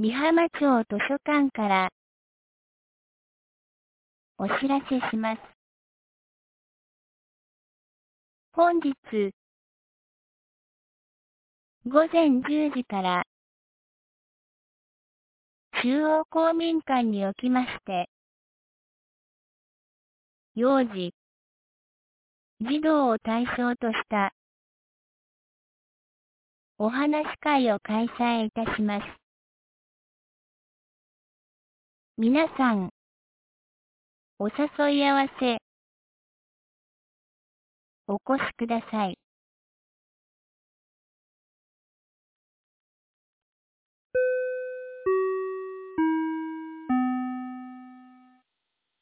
美浜町図書館からお知らせします。本日午前10時から中央公民館におきまして幼児、児童を対象としたお話し会を開催いたします。皆さん、お誘い合わせお越しください。